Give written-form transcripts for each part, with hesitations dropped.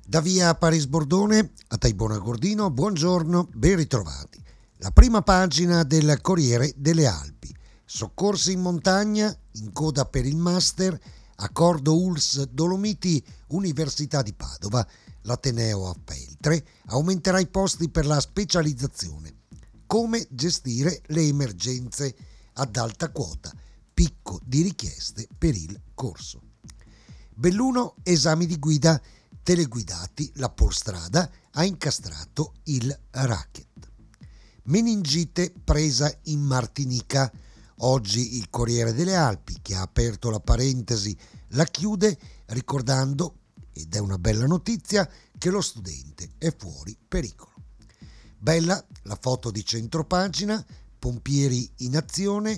Da via Paris Bordone a Taibona Gordino, buongiorno, ben ritrovati. La prima pagina del Corriere delle Alpi. Soccorsi in montagna, in coda per il master, accordo ULSS Dolomiti, Università di Padova, l'Ateneo a Feltre, aumenterà i posti per la specializzazione. Come gestire le emergenze ad alta quota, picco di richieste per il corso. Belluno, esami di guida teleguidati, la Polstrada ha incastrato il racket. Meningite presa in Martinica. Oggi il Corriere delle Alpi, che ha aperto la parentesi, la chiude ricordando, ed è una bella notizia, che lo studente è fuori pericolo. Bella la foto di centropagina, pompieri in azione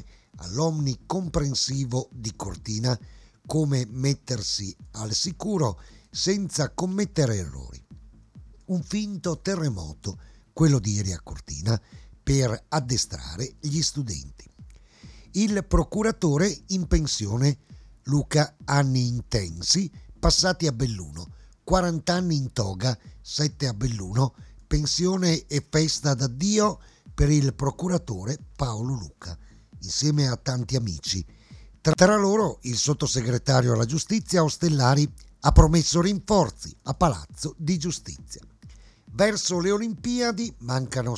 all'Omnicomprensivo di Cortina, come mettersi al sicuro senza commettere errori. Un finto terremoto, quello di ieri a Cortina, per addestrare gli studenti. Il procuratore in pensione, Luca, anni intensi, passati a Belluno, 40 anni in toga, 7 a Belluno, pensione e festa d'addio per il procuratore Paolo Luca, insieme a tanti amici. Tra loro il sottosegretario alla giustizia Ostellari ha promesso rinforzi a Palazzo di Giustizia. Verso le Olimpiadi mancano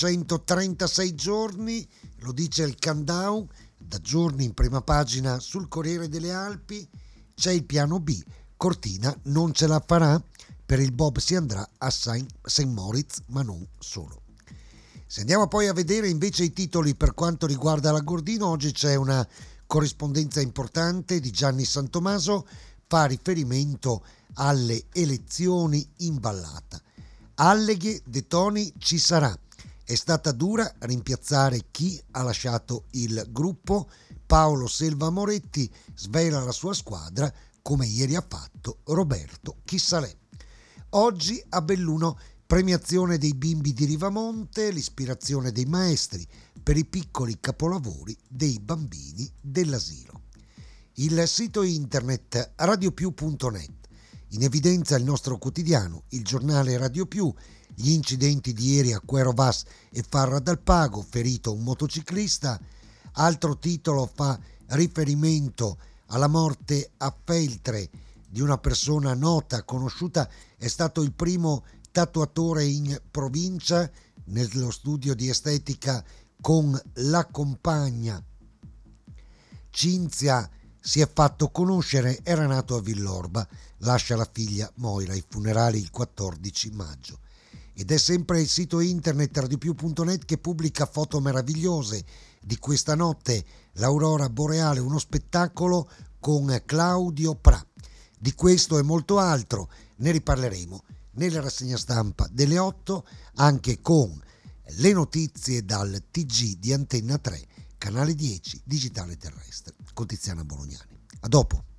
636 giorni, lo dice il countdown, da giorni in prima pagina sul Corriere delle Alpi. C'è il piano B, Cortina non ce la farà, per il bob si andrà a St. Moritz, ma non solo. Se andiamo poi a vedere invece i titoli per quanto riguarda la Gordino, oggi c'è una corrispondenza importante di Gianni Santomaso, fa riferimento alle elezioni in Vallata. Alleghe De Toni ci sarà. È stata dura rimpiazzare chi ha lasciato il gruppo. Paolo Selva Moretti svela la sua squadra, come ieri ha fatto Roberto Chissalè. Oggi a Belluno, premiazione dei bimbi di Rivamonte, l'ispirazione dei maestri per i piccoli capolavori dei bambini dell'asilo. Il sito internet radiopiù.net, in evidenza il nostro quotidiano, il giornale Radio Più, gli incidenti di ieri a Quero Vas e Farra dal Pago, ferito un motociclista. Altro titolo fa riferimento alla morte a Feltre di una persona nota, conosciuta, è stato il primo tatuatore in provincia, nello studio di estetica con la compagna Cinzia si è fatto conoscere, era nato a Villorba, lascia la figlia Moira, i funerali il 14 maggio. Ed è sempre il sito internet radiopiù.net che pubblica foto meravigliose di questa notte, l'aurora boreale, uno spettacolo con Claudio Pra. Di questo e molto altro ne riparleremo nella rassegna stampa delle 8, anche con le notizie dal TG di Antenna 3, canale 10, digitale terrestre, con Tiziana Bolognani. A dopo.